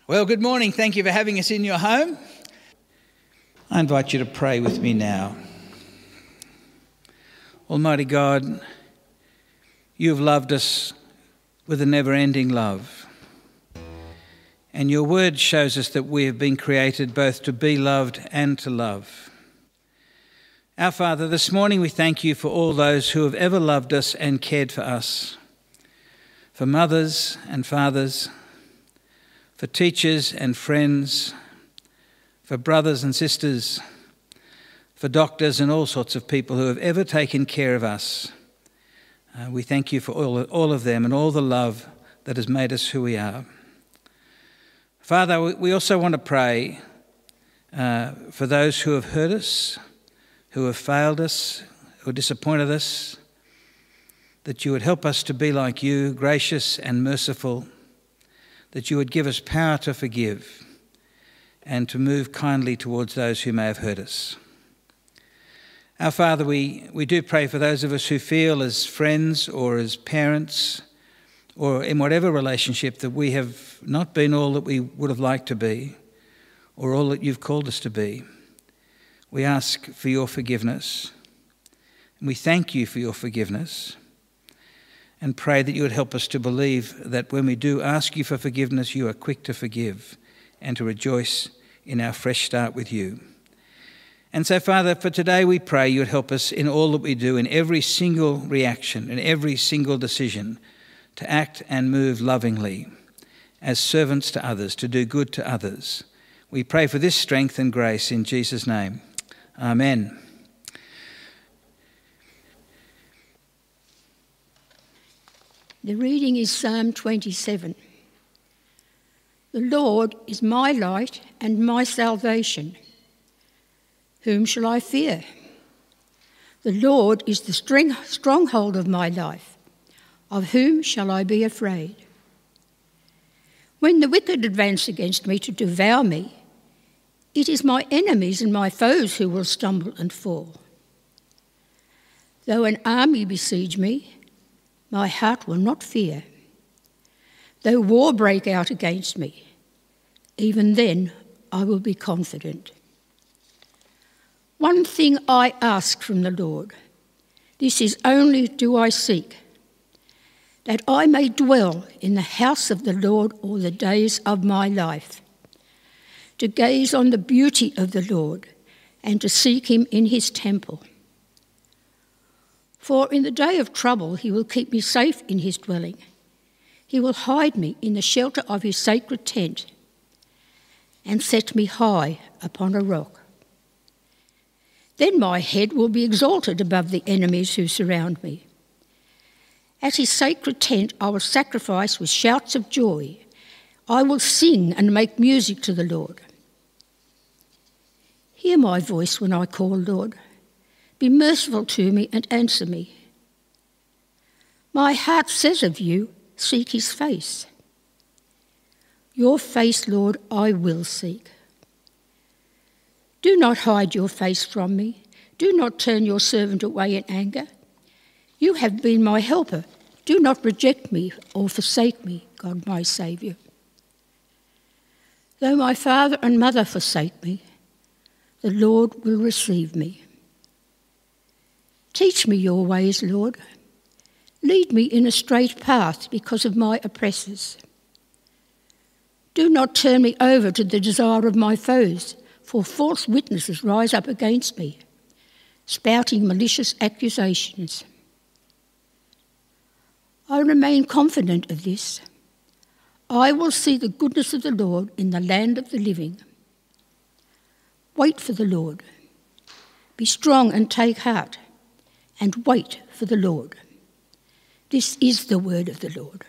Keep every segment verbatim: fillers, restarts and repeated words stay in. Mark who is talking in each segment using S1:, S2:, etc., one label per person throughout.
S1: Well, good morning. Thank you for having us in your home. I invite you to pray with me now. Almighty God, you have loved us with a never-ending love. And your word shows us that we have been created both to be loved and to love. Our Father, this morning we thank you for all those who have ever loved us and cared for us, for mothers and fathers, for teachers and friends, for brothers and sisters, for doctors and all sorts of people who have ever taken care of us. Uh, we thank you for all, all of them and all the love that has made us who we are. Father, we, we also want to pray uh, for those who have hurt us, who have failed us, who have disappointed us, that you would help us to be like you, gracious and merciful, that you would give us power to forgive and to move kindly towards those who may have hurt us. Our Father, we, we do pray for those of us who feel as friends or as parents or in whatever relationship that we have not been all that we would have liked to be or all that you've called us to be. We ask for your forgiveness, and we thank you for your forgiveness, and pray that you would help us to believe that when we do ask you for forgiveness, you are quick to forgive and to rejoice in our fresh start with you. And so, Father, for today we pray you would help us in all that we do, in every single reaction, in every single decision, to act and move lovingly as servants to others, to do good to others. We pray for this strength and grace in Jesus' name. Amen.
S2: The reading is Psalm twenty-seven. The Lord is my light and my salvation. Whom shall I fear? The Lord is the stronghold of my life. Of whom shall I be afraid? When the wicked advance against me to devour me, it is my enemies and my foes who will stumble and fall. Though an army besiege me, my heart will not fear. Though war break out against me, even then I will be confident. One thing I ask from the Lord, this is only do I seek, that I may dwell in the house of the Lord all the days of my life, to gaze on the beauty of the Lord and to seek him in his temple. For in the day of trouble he will keep me safe in his dwelling. He will hide me in the shelter of his sacred tent and set me high upon a rock. Then my head will be exalted above the enemies who surround me. At his sacred tent I will sacrifice with shouts of joy. I will sing and make music to the Lord. Hear my voice when I call, Lord. Be merciful to me and answer me. My heart says of you, seek his face. Your face, Lord, I will seek. Do not hide your face from me. Do not turn your servant away in anger. You have been my helper. Do not reject me or forsake me, God my Saviour. Though my father and mother forsake me, the Lord will receive me. Teach me your ways, Lord. Lead me in a straight path because of my oppressors. Do not turn me over to the desire of my foes, for false witnesses rise up against me, spouting malicious accusations. I remain confident of this. I will see the goodness of the Lord in the land of the living. Wait for the Lord. Be strong and take heart, and wait for the Lord. This is the word of the Lord.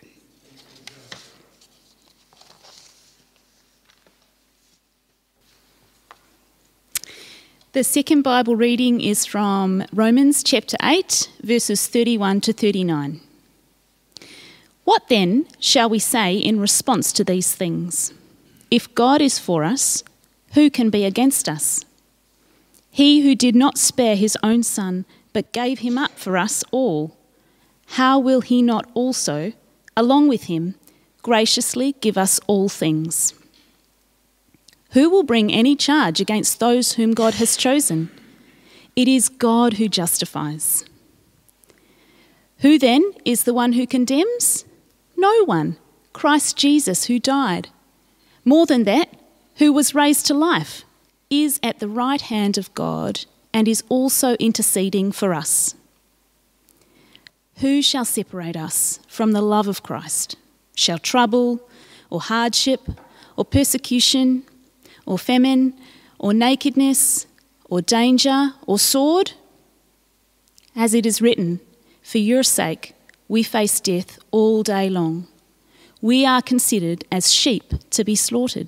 S3: The second Bible reading is from Romans chapter eight, verses thirty-one to thirty-nine. What then shall we say in response to these things? If God is for us, who can be against us? He who did not spare his own son, but gave him up for us all, how will he not also, along with him, graciously give us all things? Who will bring any charge against those whom God has chosen? It is God who justifies. Who then is the one who condemns? No one. Christ Jesus, who died. More than that, who was raised to life, is at the right hand of God and is also interceding for us. Who shall separate us from the love of Christ? Shall trouble, or hardship, or persecution, or famine, or nakedness, or danger, or sword? As it is written, for your sake we face death all day long. We are considered as sheep to be slaughtered.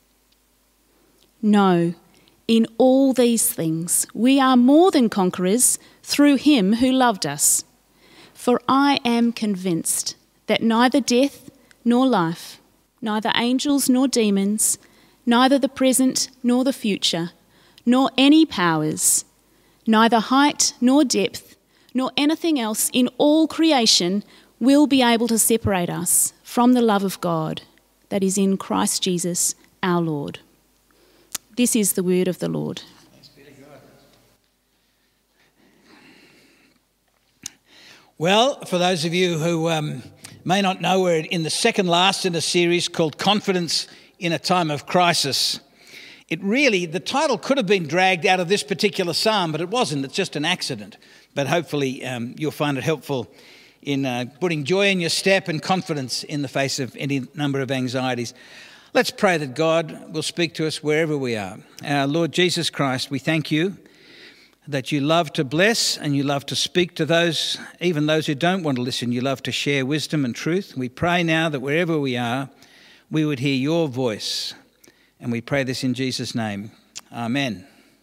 S3: No, in all these things we are more than conquerors through him who loved us. For I am convinced that neither death nor life, neither angels nor demons, neither the present nor the future, nor any powers, neither height nor depth, nor anything else in all creation will be able to separate us from the love of God that is in Christ Jesus our Lord. This is the word of the Lord.
S1: Well, for those of you who um, may not know, we're in the second last in a series called Confidence in a Time of Crisis. It really, the title could have been dragged out of this particular psalm, but it wasn't. It's just an accident. But hopefully um, you'll find it helpful in uh, putting joy in your step and confidence in the face of any number of anxieties. Let's pray that God will speak to us wherever we are. Our Lord Jesus Christ, we thank you that you love to bless and you love to speak to those, even those who don't want to listen. You love to share wisdom and truth. We pray now that wherever we are, we would hear your voice. And we pray this in Jesus' name. Amen.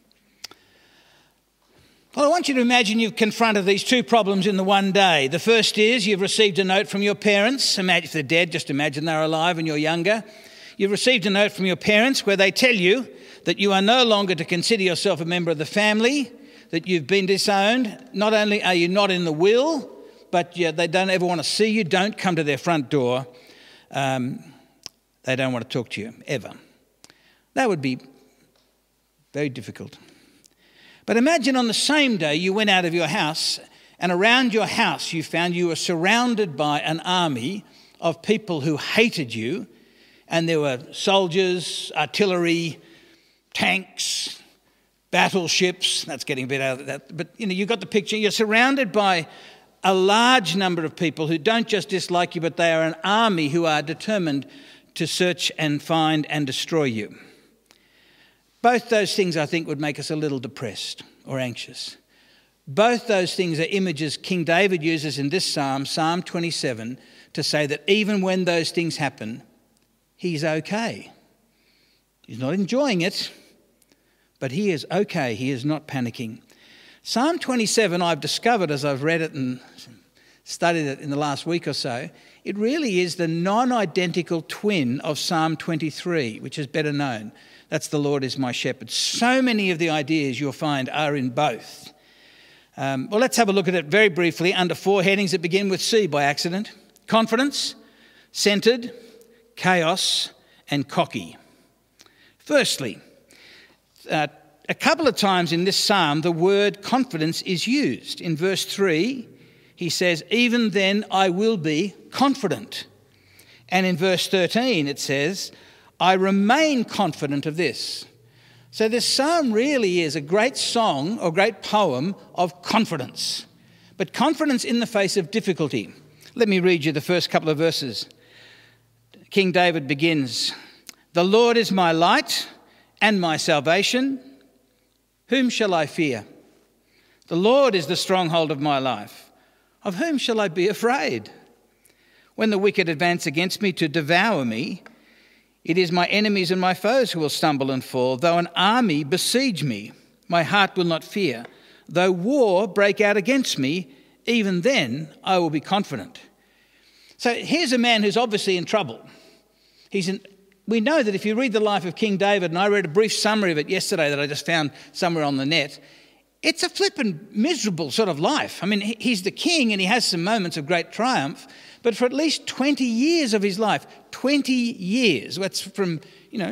S1: Well, I want you to imagine you've confronted these two problems in the one day. The first is you've received a note from your parents. Imagine if they're dead, just imagine they're alive and you're younger. You've received a note from your parents where they tell you that you are no longer to consider yourself a member of the family, that you've been disowned. Not only are you not in the will, but yeah, they don't ever want to see you. Don't come to their front door. Um, they don't want to talk to you, ever. That would be very difficult. But imagine on the same day you went out of your house and around your house you found you were surrounded by an army of people who hated you, and there were soldiers, artillery, tanks, battleships. That's getting a bit out of that. But, you know, you got the picture. You're surrounded by a large number of people who don't just dislike you, but they are an army who are determined to search and find and destroy you. Both those things, I think, would make us a little depressed or anxious. Both those things are images King David uses in this psalm, Psalm twenty-seven, to say that even when those things happen, he's okay. He's not enjoying it, but he is okay. He is not panicking. Psalm twenty-seven, I've discovered as I've read it and studied it in the last week or so, it really is the non-identical twin of Psalm twenty-three, which is better known. That's the Lord is my shepherd. So many of the ideas you'll find are in both. Um, well, let's have a look at it very briefly under four headings that begin with C by accident. Confidence, centred, chaos, and cocky. Firstly, uh, a couple of times in this psalm, the word confidence is used. In verse three, he says, even then I will be confident. And in verse thirteen, it says, I remain confident of this. So this psalm really is a great song or great poem of confidence, but confidence in the face of difficulty. Let me read you the first couple of verses. King David begins, the Lord is my light and my salvation. Whom shall I fear? The Lord is the stronghold of my life. Of whom shall I be afraid? When the wicked advance against me to devour me, it is my enemies and my foes who will stumble and fall. Though an army besiege me, my heart will not fear. Though war break out against me, even then I will be confident. So here's a man who's obviously in trouble. He's in, we know that if you read the life of King David, and I read a brief summary of it yesterday that I just found somewhere on the net, it's a flippin' miserable sort of life. I mean, he's the king and he has some moments of great triumph, but for at least twenty years of his life, twenty years, that's from, you know,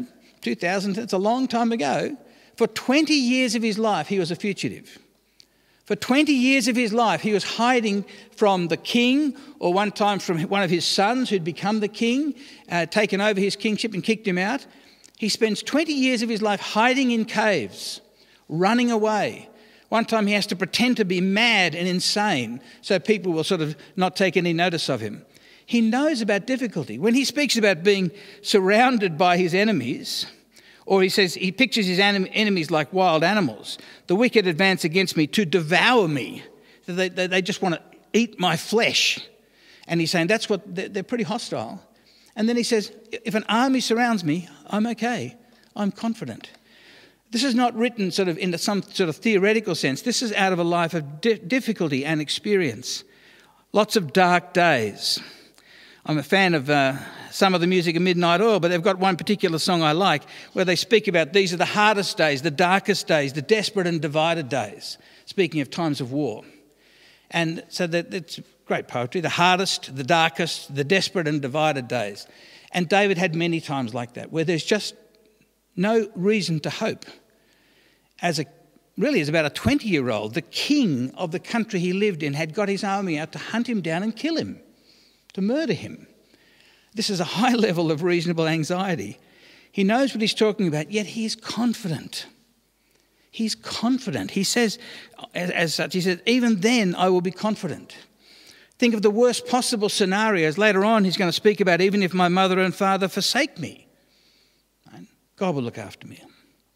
S1: two thousand, it's a long time ago. For twenty years of his life, he was a fugitive. For twenty years of his life, he was hiding from the king, or one time from one of his sons who'd become the king, uh, taken over his kingship and kicked him out. He spends twenty years of his life hiding in caves, running away. One time he has to pretend to be mad and insane so people will sort of not take any notice of him. He knows about difficulty. When he speaks about being surrounded by his enemies, or he says he pictures his anim- enemies like wild animals, the wicked advance against me to devour me. They, they, they just want to eat my flesh. And he's saying that's what they're, they're pretty hostile. And then he says, if an army surrounds me, I'm okay. I'm confident. This is not written sort of in some sort of theoretical sense. This is out of a life of di- difficulty and experience. Lots of dark days. I'm a fan of uh, some of the music of Midnight Oil, but they've got one particular song I like where they speak about these are the hardest days, the darkest days, the desperate and divided days, speaking of times of war. And so that it's great poetry, the hardest, the darkest, the desperate and divided days. And David had many times like that, where there's just no reason to hope. As a really as about a twenty-year-old, the king of the country he lived in had got his army out to hunt him down and kill him, to murder him. This is a high level of reasonable anxiety. He knows what he's talking about, yet he's confident. He's confident. He says, as, as such, he says, even then I will be confident. Think of the worst possible scenarios. Later on, he's going to speak about even if my mother and father forsake me, God will look after me.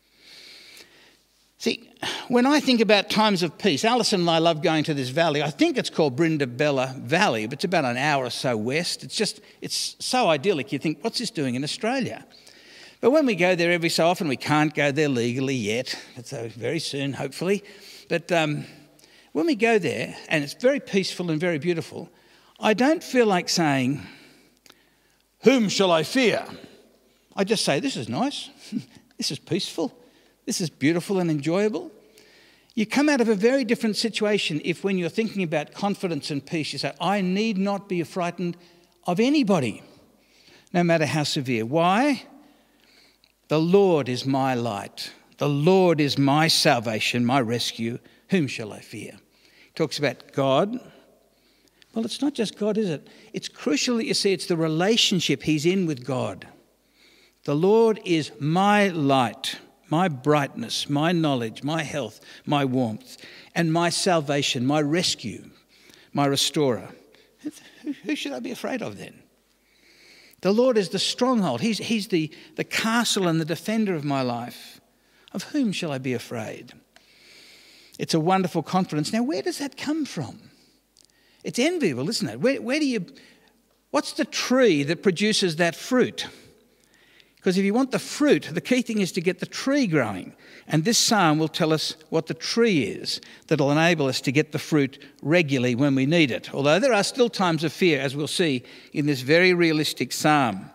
S1: See, when I think about times of peace, Alison and I love going to this valley. I think it's called Brindabella Valley, but it's about an hour or so west. It's just, it's so idyllic. You think, what's this doing in Australia? But when we go there every so often, we can't go there legally yet. So very soon, hopefully. But um, when we go there, and it's very peaceful and very beautiful, I don't feel like saying, whom shall I fear? I just say, this is nice. This is peaceful. This is beautiful and enjoyable. You come out of a very different situation if when you're thinking about confidence and peace, you say, I need not be frightened of anybody, no matter how severe. Why? The Lord is my light. The Lord is my salvation, my rescue. Whom shall I fear? He talks about God. Well, it's not just God, is it? It's crucial that you see it's the relationship he's in with God. The Lord is my light, my brightness, my knowledge, my health, my warmth, and my salvation, my rescue, my restorer. Who should I be afraid of then? The Lord is the stronghold. He's, he's the, the castle and the defender of my life. Of whom shall I be afraid? It's a wonderful confidence. Now, where does that come from? It's enviable, isn't it? Where, where do you... What's the tree that produces that fruit? Because if you want the fruit, the key thing is to get the tree growing. And this psalm will tell us what the tree is that will enable us to get the fruit regularly when we need it. Although there are still times of fear, as we'll see in this very realistic psalm.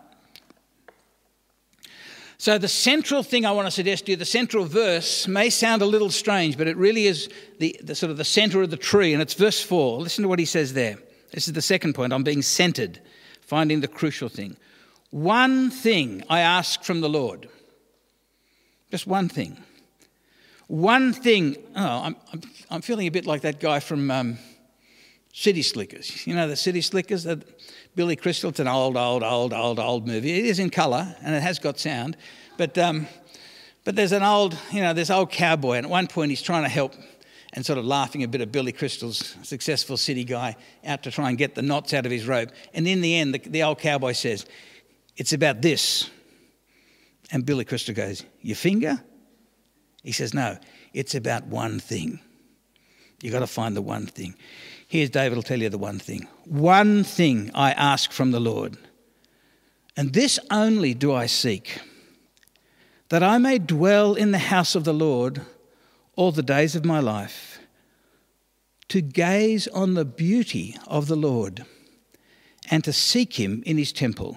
S1: So the central thing I want to suggest to you, the central verse, may sound a little strange, but it really is the, the sort of the centre of the tree, and it's verse four. Listen to what he says there. This is the second point on being centred, finding the crucial thing. One thing I ask from the Lord. Just one thing. One thing. Oh, I'm, I'm, I'm feeling a bit like that guy from um, City Slickers. You know the City Slickers? Uh, Billy Crystal. It's an old, old, old, old, old movie. It is in colour and it has got sound. But um, but there's an old, you know, this old cowboy, and at one point he's trying to help and sort of laughing a bit at Billy Crystal's successful city guy out to try and get the knots out of his rope. And in the end, the, the old cowboy says, it's about this. And Billy Crystal goes, your finger? He says, no, it's about one thing. You've got to find the one thing. Here's David will tell you the one thing. One thing I ask from the Lord, and this only do I seek, that I may dwell in the house of the Lord all the days of my life, to gaze on the beauty of the Lord and to seek him in his temple.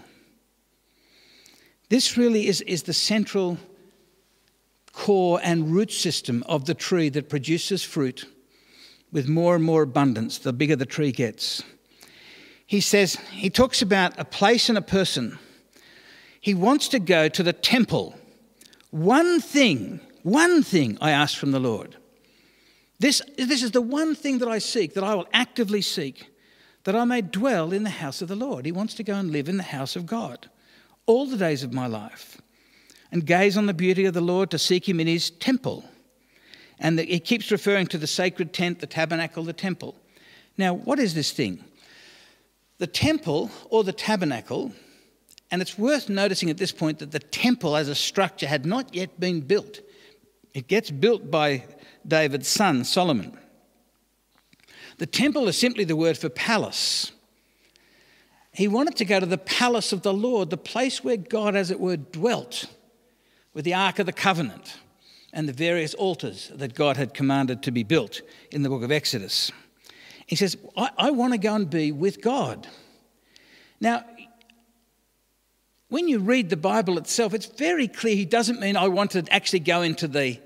S1: This really is, is the central core and root system of the tree that produces fruit with more and more abundance the bigger the tree gets. He says, he talks about a place and a person. He wants to go to the temple one thing, one thing I ask from the Lord. This, this is the one thing that I seek, that I will actively seek, that I may dwell in the house of the Lord. He wants to go and live in the house of God all the days of my life and gaze on the beauty of the Lord, to seek him in his temple. And the, he keeps referring to the sacred tent, the tabernacle, the temple. Now, what is this thing? The temple or the tabernacle, and it's worth noticing at this point that the temple as a structure had not yet been built. It gets built by David's son, Solomon. The temple is simply the word for palace. He wanted to go to the palace of the Lord, the place where God, as it were, dwelt, with the Ark of the Covenant and the various altars that God had commanded to be built in the book of Exodus. He says, I, I want to go and be with God. Now, when you read the Bible itself, it's very clear he doesn't mean I want to actually go into the,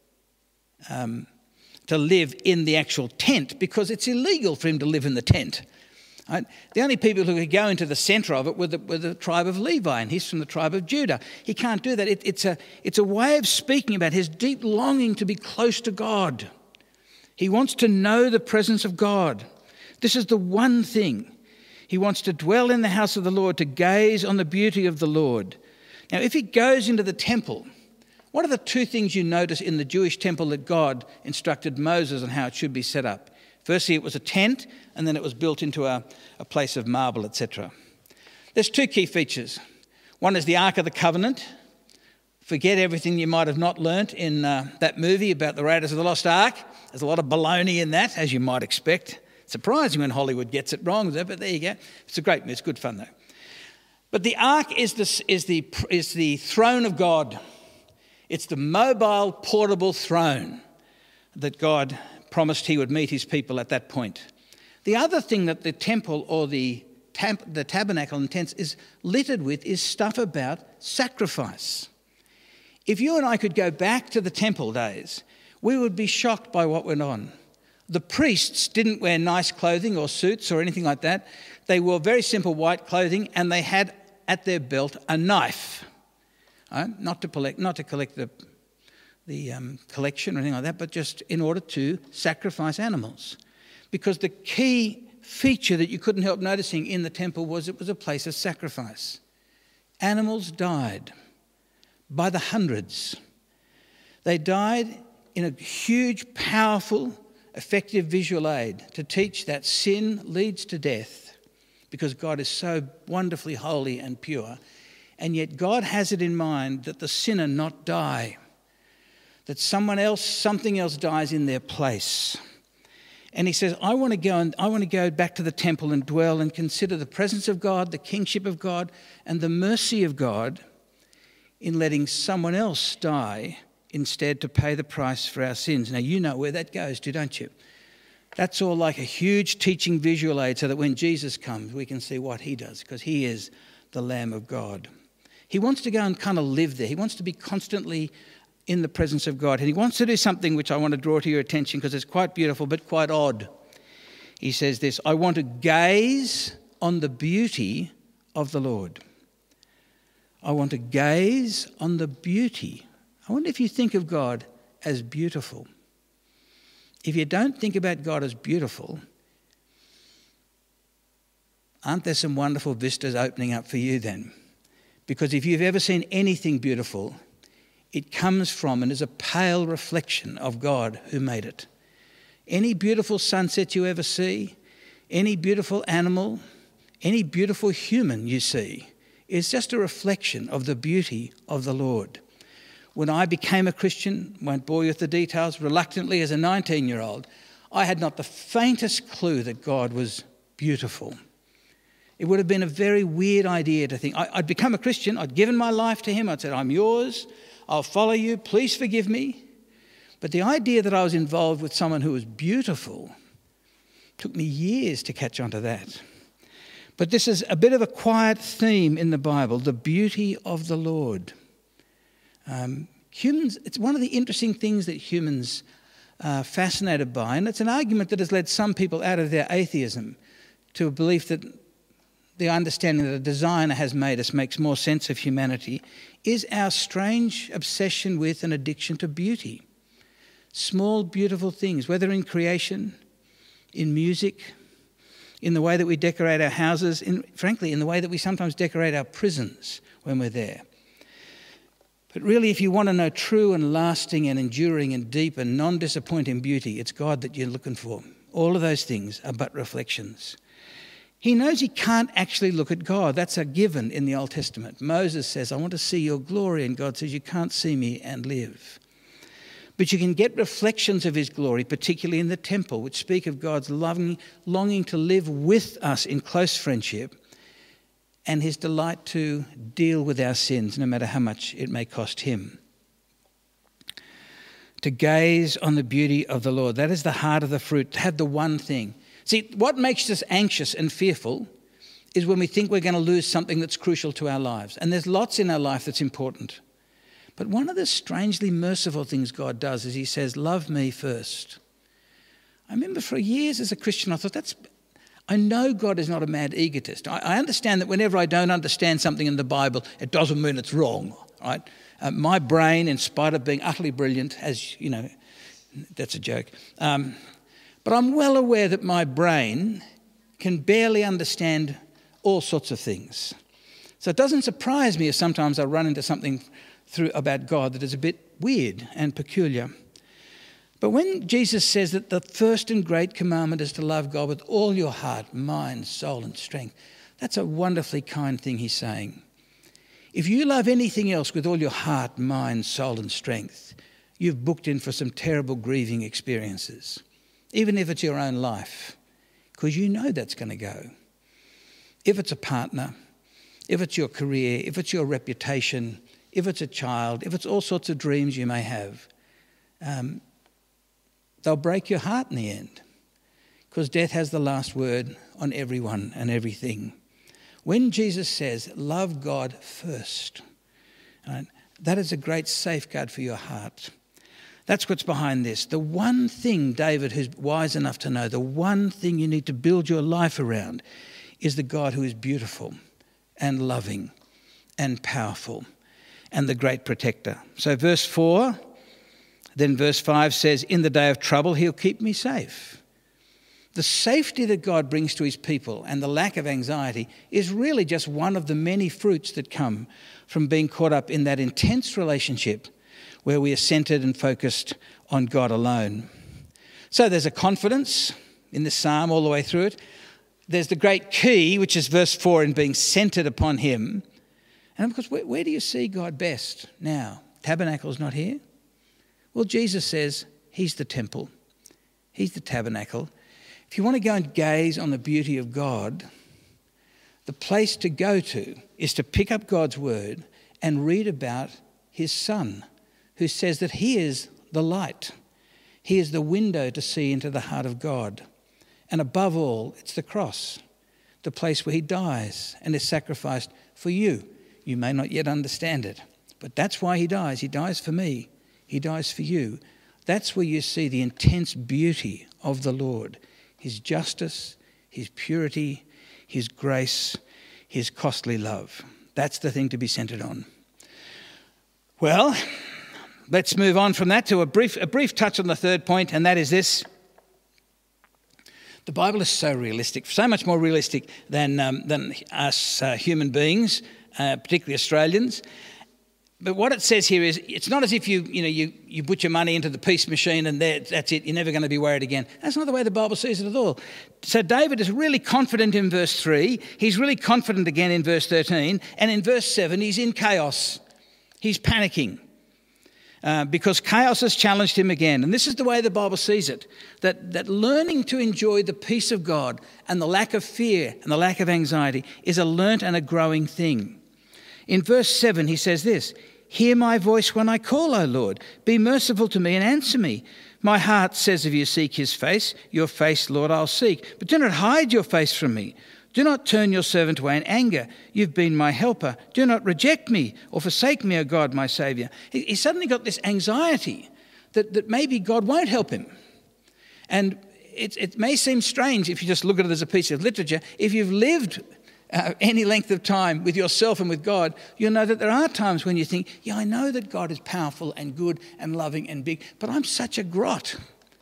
S1: um, to live in the actual tent, because it's illegal for him to live in the tent. Right? The only people who could go into the centre of it were the, were the tribe of Levi, and he's from the tribe of Judah. He can't do that. It, it's, a, it's a way of speaking about his deep longing to be close to God. He wants to know the presence of God. This is the one thing. He wants to dwell in the house of the Lord, to gaze on the beauty of the Lord. Now, if he goes into the temple, what are the two things you notice in the Jewish temple that God instructed Moses on how it should be set up? Firstly, it was a tent, and then it was built into a, a place of marble, et cetera. There's two key features. One is the Ark of the Covenant. Forget everything you might have not learnt in uh, that movie about the Raiders of the Lost Ark. There's a lot of baloney in that, as you might expect. Surprising when Hollywood gets it wrong, but there you go. It's a great movie. It's good fun, though. But the Ark is the, is the, is the throne of God. It's the mobile, portable throne that God promised he would meet his people at that point. The other thing that the temple or the, tab- the tabernacle and tents is littered with is stuff about sacrifice. If you and I could go back to the temple days, we would be shocked by what went on. The priests didn't wear nice clothing or suits or anything like that. They wore very simple white clothing, and they had at their belt a knife. Right? Not to collect, not to collect the the um, collection or anything like that, but just in order to sacrifice animals. Because the key feature that you couldn't help noticing in the temple was it was a place of sacrifice. Animals died by the hundreds. They died in a huge, powerful, effective visual aid to teach that sin leads to death, because God is so wonderfully holy and pure. And yet God has it in mind that the sinner not die, that someone else, something else dies in their place. And he says, I want to go and I want to go back to the temple and dwell and consider the presence of God, the kingship of God, and the mercy of God in letting someone else die instead to pay the price for our sins. Now, you know where that goes to, don't you? That's all like a huge teaching visual aid so that when Jesus comes, we can see what he does, because he is the Lamb of God. He wants to go and kind of live there. He wants to be constantly in the presence of God. And he wants to do something which I want to draw to your attention because it's quite beautiful but quite odd. He says this, I want to gaze on the beauty of the Lord. I want to gaze on the beauty. I wonder if you think of God as beautiful. If you don't think about God as beautiful, aren't there some wonderful vistas opening up for you then? Because if you've ever seen anything beautiful, it comes from and is a pale reflection of God who made it. Any beautiful sunset you ever see, any beautiful animal, any beautiful human you see is just a reflection of the beauty of the Lord. When I became a Christian, won't bore you with the details, reluctantly as a nineteen-year-old, I had not the faintest clue that God was beautiful. It would have been a very weird idea to think. I'd become a Christian, I'd given my life to him, I'd said, I'm yours, I'll follow you, please forgive me. But the idea that I was involved with someone who was beautiful took me years to catch on to that. But this is a bit of a quiet theme in the Bible, the beauty of the Lord. Um, humans, it's one of the interesting things that humans are fascinated by, and it's an argument that has led some people out of their atheism to a belief that the understanding that a designer has made us makes more sense of humanity, is our strange obsession with and addiction to beauty. Small, beautiful things, whether in creation, in music, in the way that we decorate our houses, in, frankly, in the way that we sometimes decorate our prisons when we're there. But really, if you want to know true and lasting and enduring and deep and non-disappointing beauty, it's God that you're looking for. All of those things are but reflections. He knows he can't actually look at God. That's a given in the Old Testament. Moses says, I want to see your glory, and God says, you can't see me and live. But you can get reflections of his glory, particularly in the temple, which speak of God's loving, longing to live with us in close friendship, and his delight to deal with our sins, no matter how much it may cost him. To gaze on the beauty of the Lord, that is the heart of the fruit, to have the one thing. See, what makes us anxious and fearful is when we think we're going to lose something that's crucial to our lives. And there's lots in our life that's important. But one of the strangely merciful things God does is he says, love me first. I remember for years as a Christian, I thought, that's... I know God is not a mad egotist. I, I understand that whenever I don't understand something in the Bible, it doesn't mean it's wrong, right? Uh, my brain, in spite of being utterly brilliant, as you know, that's a joke. Um, but I'm well aware that my brain can barely understand all sorts of things. So it doesn't surprise me if sometimes I run into something through about God that is a bit weird and peculiar. But when Jesus says that the first and great commandment is to love God with all your heart, mind, soul and strength, that's a wonderfully kind thing he's saying. If you love anything else with all your heart, mind, soul and strength, you've booked in for some terrible grieving experiences, even if it's your own life, because you know that's going to go. If it's a partner, if it's your career, if it's your reputation, if it's a child, if it's all sorts of dreams you may have, um, they'll break your heart in the end, because death has the last word on everyone and everything. When Jesus says, love God first, right, that is a great safeguard for your heart. That's what's behind this. The one thing, David, who's wise enough to know, the one thing you need to build your life around is the God who is beautiful and loving and powerful and the great protector. So verse four... Then verse five says, in the day of trouble, he'll keep me safe. The safety that God brings to his people and the lack of anxiety is really just one of the many fruits that come from being caught up in that intense relationship where we are centered and focused on God alone. So there's a confidence in this psalm all the way through it. There's the great key, which is verse four, in being centered upon him. And of course, where, where do you see God best now? Tabernacle's not here. Well, Jesus says he's the temple. He's the tabernacle. If you want to go and gaze on the beauty of God, the place to go to is to pick up God's word and read about his Son, who says that he is the light. He is the window to see into the heart of God. And above all, it's the cross, the place where he dies and is sacrificed for you. You may not yet understand it, but that's why he dies. He dies for me. He dies for you. That's where you see the intense beauty of the Lord, his justice, his purity, his grace, his costly love. That's the thing to be centered on. Well, let's move on from that to a brief, a brief touch on the third point, and that is this. The Bible is so realistic, so much more realistic than, um, than us uh, human beings, uh, particularly Australians. But what it says here is, it's not as if you, you know, you, you put your money into the peace machine and there, that's it, you're never going to be worried again. That's not the way the Bible sees it at all. So David is really confident in verse three. He's really confident again in verse thirteen. And in verse seven, he's in chaos. He's panicking uh, because chaos has challenged him again. And this is the way the Bible sees it, that, that learning to enjoy the peace of God and the lack of fear and the lack of anxiety is a learnt and a growing thing. In verse seven, he says this, hear my voice when I call, O Lord. Be merciful to me and answer me. My heart says of you, seek his face. Your face, Lord, I'll seek. But do not hide your face from me. Do not turn your servant away in anger. You've been my helper. Do not reject me or forsake me, O God, my Saviour. He, he suddenly got this anxiety that, that maybe God won't help him. And it, it may seem strange if you just look at it as a piece of literature. If you've lived uh, any length of time with yourself and with God, you'll know that there are times when you think, yeah, I know that God is powerful and good and loving and big, but I'm such a grot.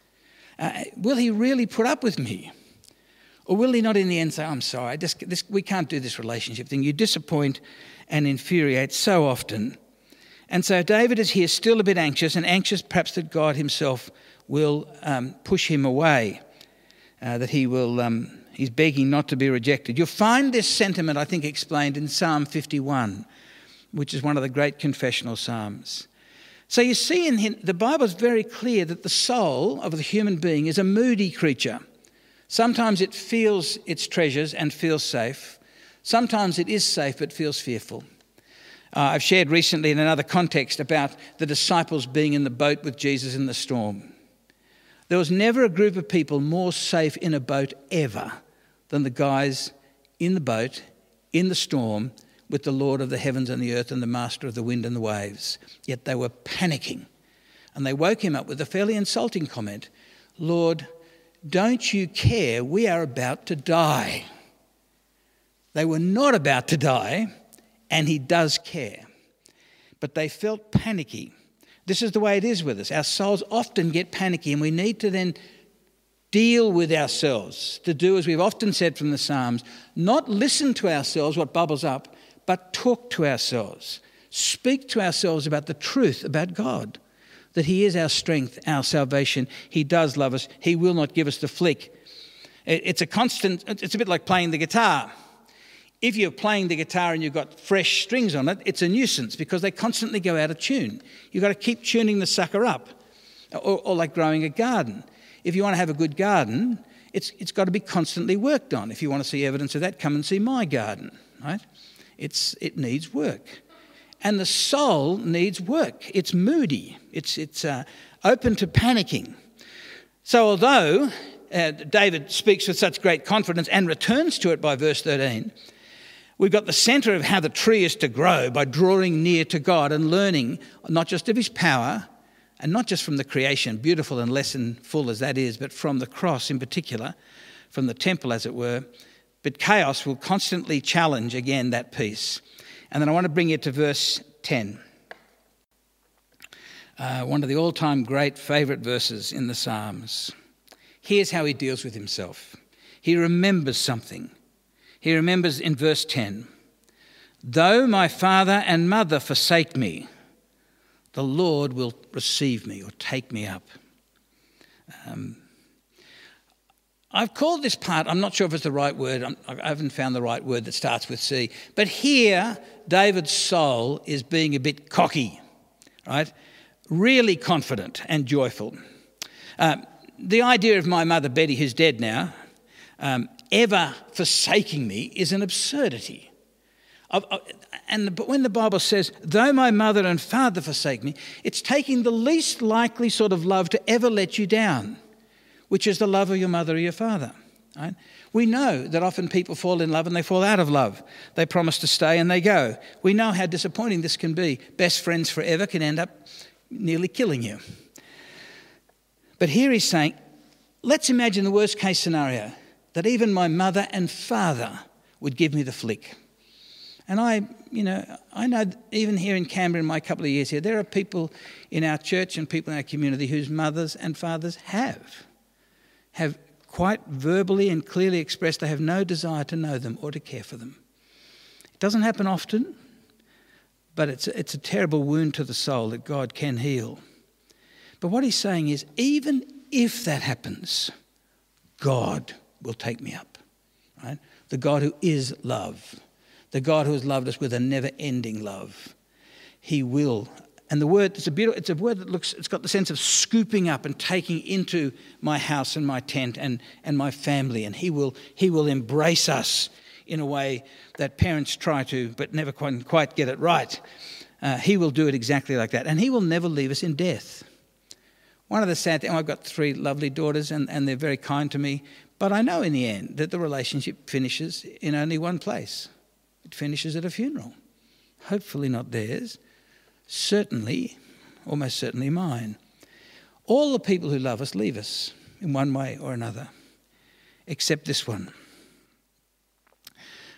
S1: Uh, will he really put up with me? Or will he not in the end say, I'm sorry, this, this, we can't do this relationship thing. You disappoint and infuriate so often. And so David is here still a bit anxious, and anxious perhaps that God himself will um, push him away, uh, that he will, um, he's begging not to be rejected. You'll find this sentiment, I think, explained in Psalm fifty-one, which is one of the great confessional psalms. So you see in him, the Bible is very clear that the soul of the human being is a moody creature. Sometimes it feels its treasures and feels safe. Sometimes it is safe but feels fearful. Uh, I've shared recently in another context about the disciples being in the boat with Jesus in the storm. There was never a group of people more safe in a boat ever than the guys in the boat, in the storm, with the Lord of the heavens and the earth and the master of the wind and the waves. Yet they were panicking. And they woke him up with a fairly insulting comment, Lord, don't you care? We are about to die. They were not about to die, and he does care. But they felt panicky. This is the way it is with us. Our souls often get panicky, and we need to then deal with ourselves, to do as we've often said from the Psalms, not listen to ourselves, what bubbles up, but talk to ourselves. Speak to ourselves about the truth about God, that he is our strength, our salvation. He does love us. He will not give us the flick. It's a constant, it's a bit like playing the guitar. If you're playing the guitar and you've got fresh strings on it, it's a nuisance because they constantly go out of tune. You've got to keep tuning the sucker up, or, or like growing a garden. If you want to have a good garden, it's it's got to be constantly worked on. If you want to see evidence of that, come and see my garden, right? It's it needs work. And the soul needs work. It's moody. It's, it's uh, open to panicking. So although uh, David speaks with such great confidence and returns to it by verse thirteen, we've got the centre of how the tree is to grow by drawing near to God and learning not just of his power and not just from the creation, beautiful and lessonful as that is, but from the cross in particular, from the temple as it were. But chaos will constantly challenge again that piece. And then I want to bring you to verse ten. Uh, one of the all-time great favourite verses in the Psalms. Here's how he deals with himself. He remembers something. He remembers in verse ten, though my father and mother forsake me, the Lord will receive me or take me up. Um, I've called this part, I'm not sure if it's the right word, I'm, I haven't found the right word that starts with C, but here David's soul is being a bit cocky, right? Really confident and joyful. Um, the idea of my mother Betty, who's dead now, um, ever forsaking me is an absurdity. I've, I, and but when the Bible says, though my mother and father forsake me, it's taking the least likely sort of love to ever let you down, which is the love of your mother or your father. Right? We know that often people fall in love and they fall out of love. They promise to stay and they go. We know how disappointing this can be. Best friends forever can end up nearly killing you. But here he's saying, let's imagine the worst case scenario, that even my mother and father would give me the flick. And I, you know, I know even here in Canberra in my couple of years here, there are people in our church and people in our community whose mothers and fathers have, have quite verbally and clearly expressed they have no desire to know them or to care for them. It doesn't happen often, but it's, it's a terrible wound to the soul that God can heal. But what he's saying is, even if that happens, God will take me up, right? The God who is love, the God who has loved us with a never-ending love, he will. And the word, it's a beautiful, it's a word that looks, it's got the sense of scooping up and taking into my house and my tent and, and my family, and he will, he will embrace us in a way that parents try to, but never quite, quite get it right. Uh, he will do it exactly like that, and he will never leave us in death. One of the sad things, I've got three lovely daughters and, and they're very kind to me, but I know in the end that the relationship finishes in only one place. It finishes at a funeral. Hopefully not theirs. Certainly, almost certainly mine. All the people who love us leave us in one way or another, except this one.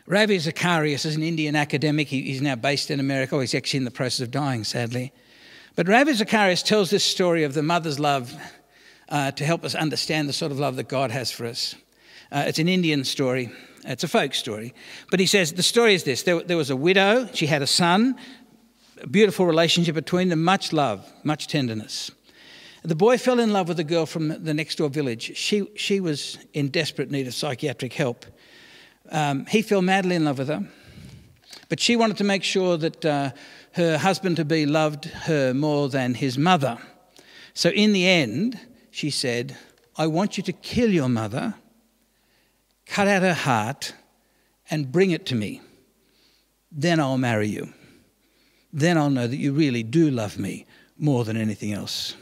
S1: Ravi Zacharias is an Indian academic. He, he's now based in America. Oh, he's actually in the process of dying, sadly. But Ravi Zacharias tells this story of the mother's love uh, to help us understand the sort of love that God has for us. Uh, it's an Indian story. It's a folk story. But he says, the story is this. There, there was a widow. She had a son. A beautiful relationship between them. Much love, much tenderness. The boy fell in love with a girl from the next door village. She, she was in desperate need of psychiatric help. Um, he fell madly in love with her. But she wanted to make sure that uh, her husband-to-be loved her more than his mother. So in the end, she said, I want you to kill your mother, cut out her heart, and bring it to me. Then I'll marry you. Then I'll know that you really do love me more than anything else.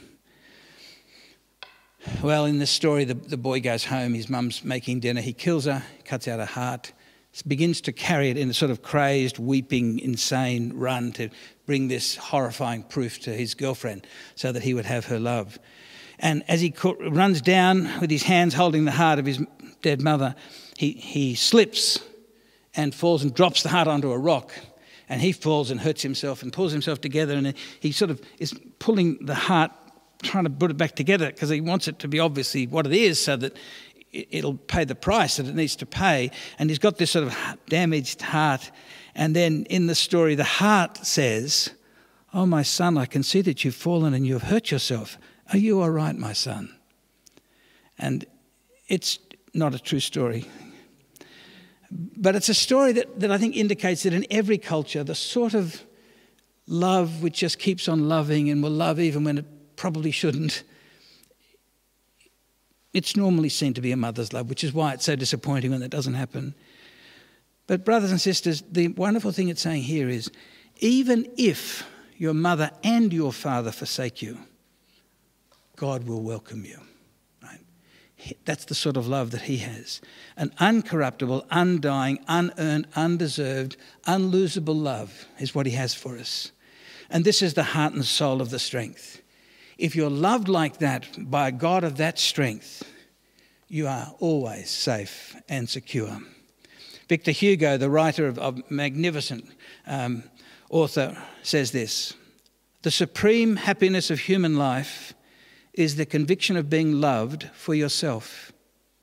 S1: Well, in this story, the, the boy goes home, his mum's making dinner, he kills her, cuts out her heart, begins to carry it in a sort of crazed, weeping, insane run to bring this horrifying proof to his girlfriend so that he would have her love. And as he runs down with his hands holding the heart of his dead mother, he, he slips and falls and drops the heart onto a rock. And he falls and hurts himself and pulls himself together, and he sort of is pulling the heart, trying to put it back together because he wants it to be obviously what it is so that it'll pay the price that it needs to pay. And he's got this sort of damaged heart. And then in the story, the heart says, oh, my son, I can see that you've fallen and you've hurt yourself. Are you all right, my son? And it's not a true story. But it's a story that, that I think indicates that in every culture, the sort of love which just keeps on loving and will love even when it probably shouldn't, it's normally seen to be a mother's love, which is why it's so disappointing when that doesn't happen. But brothers and sisters, the wonderful thing it's saying here is, even if your mother and your father forsake you, God will welcome you. Right? That's the sort of love that he has. An uncorruptible, undying, unearned, undeserved, unlosable love is what he has for us. And this is the heart and soul of the strength. If you're loved like that by a God of that strength, you are always safe and secure. Victor Hugo, the writer of, of magnificent um, author, says this: the supreme happiness of human life is the conviction of being loved for yourself.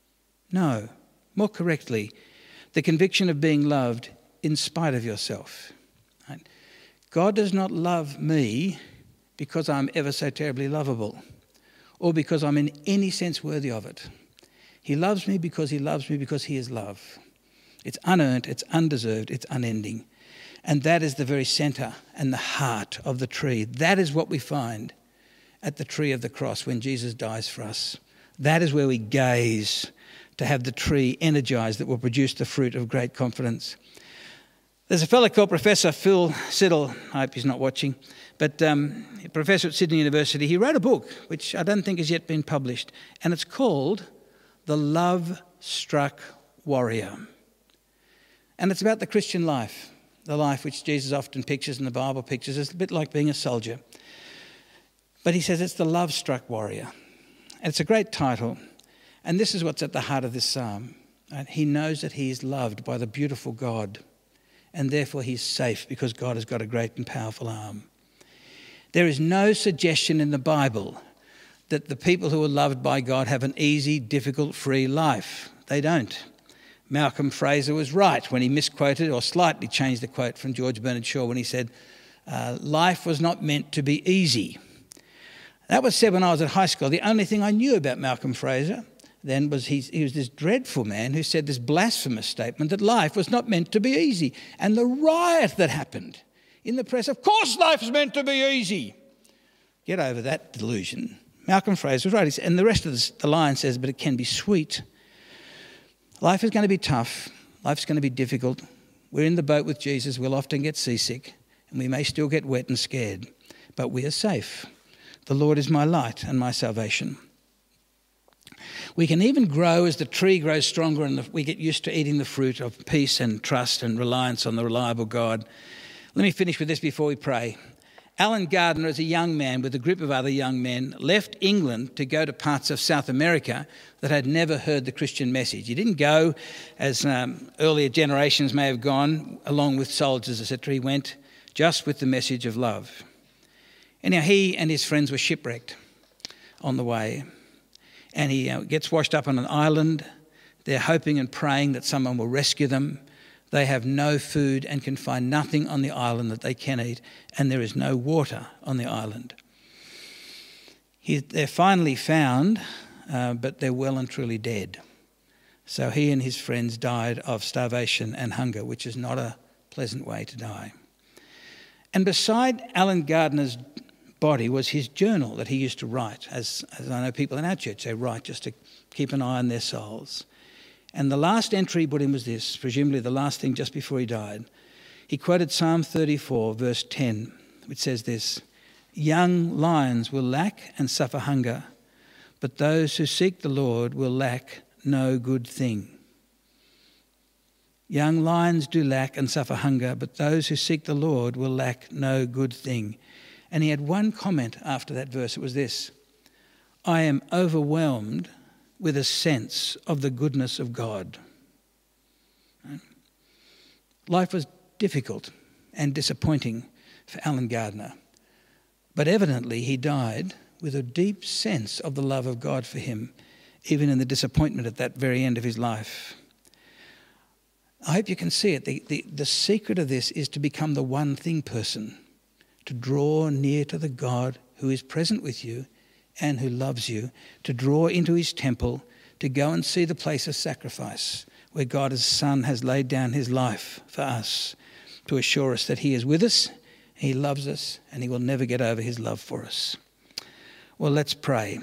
S1: No, more correctly, the conviction of being loved in spite of yourself. Right? God does not love me because I'm ever so terribly lovable or because I'm in any sense worthy of it. He loves me because he loves me because he is love. It's unearned, it's undeserved, it's unending. And that is the very centre and the heart of the tree. That is what we find at the tree of the cross when Jesus dies for us. That is where we gaze to have the tree energised that will produce the fruit of great confidence. There's a fellow called Professor Phil Siddle, I hope he's not watching, but um, a professor at Sydney University. He wrote a book, which I don't think has yet been published, and it's called The Love-Struck Warrior. And it's about the Christian life, the life which Jesus often pictures and the Bible pictures. It's a bit like being a soldier. But he says it's the love-struck warrior. And it's a great title. And this is what's at the heart of this psalm. Right? He knows that he is loved by the beautiful God, and therefore he's safe because God has got a great and powerful arm. There is no suggestion in the Bible that the people who are loved by God have an easy, difficult, free life. They don't. Malcolm Fraser was right when he misquoted or slightly changed the quote from George Bernard Shaw when he said, uh, life was not meant to be easy. That was said when I was at high school. The only thing I knew about Malcolm Fraser then was he, he was this dreadful man who said this blasphemous statement that life was not meant to be easy. And the riot that happened in the press, of course life's meant to be easy. Get over that delusion. Malcolm Fraser was right. And the rest of the line says, but it can be sweet. Life is going to be tough. Life's going to be difficult. We're in the boat with Jesus. We'll often get seasick and we may still get wet and scared, but we are safe. The Lord is my light and my salvation. We can even grow as the tree grows stronger and we get used to eating the fruit of peace and trust and reliance on the reliable God. Let me finish with this before we pray. Alan Gardner, as a young man with a group of other young men, left England to go to parts of South America that had never heard the Christian message. He didn't go, as um, earlier generations may have gone, along with soldiers, et cetera. He went just with the message of love. Anyhow, he and his friends were shipwrecked on the way. And he uh, gets washed up on an island. They're hoping and praying that someone will rescue them. They have no food and can find nothing on the island that they can eat, and there is no water on the island. He, they're finally found, uh, but they're well and truly dead. So he and his friends died of starvation and hunger, which is not a pleasant way to die. And beside Alan Gardner's body was his journal that he used to write, as, as I know people in our church, they write just to keep an eye on their souls. And the last entry he put in was this, presumably the last thing just before he died. He quoted Psalm thirty-four, verse ten, which says this: "Young lions will lack and suffer hunger, but those who seek the Lord will lack no good thing." Young lions do lack and suffer hunger, but those who seek the Lord will lack no good thing. And he had one comment after that verse. It was this: "I am overwhelmed with a sense of the goodness of God." Life was difficult and disappointing for Alan Gardner, but evidently he died with a deep sense of the love of God for him, even in the disappointment at that very end of his life. I hope you can see it. The, the, the secret of this is to become the one thing person, to draw near to the God who is present with you and who loves you, to draw into his temple, to go and see the place of sacrifice where God's Son has laid down his life for us, to assure us that he is with us, he loves us, and he will never get over his love for us. Well, let's pray.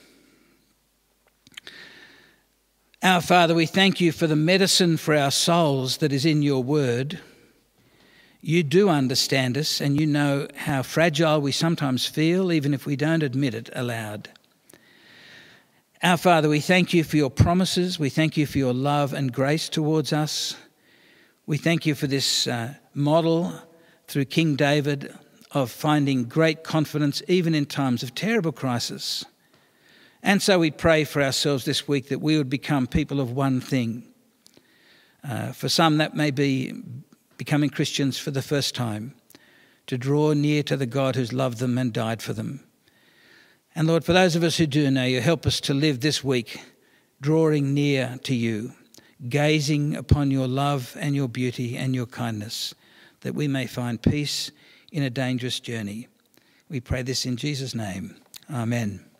S1: Our Father, we thank you for the medicine for our souls that is in your word. You do understand us, and you know how fragile we sometimes feel, even if we don't admit it aloud. Our Father, we thank you for your promises. We thank you for your love and grace towards us. We thank you for this uh, model through King David of finding great confidence even in times of terrible crisis. And so we pray for ourselves this week that we would become people of one thing. Uh, for some, that may be becoming Christians for the first time, to draw near to the God who's loved them and died for them. And Lord, for those of us who do know you, help us to live this week drawing near to you, gazing upon your love and your beauty and your kindness, that we may find peace in a dangerous journey. We pray this in Jesus' name. Amen.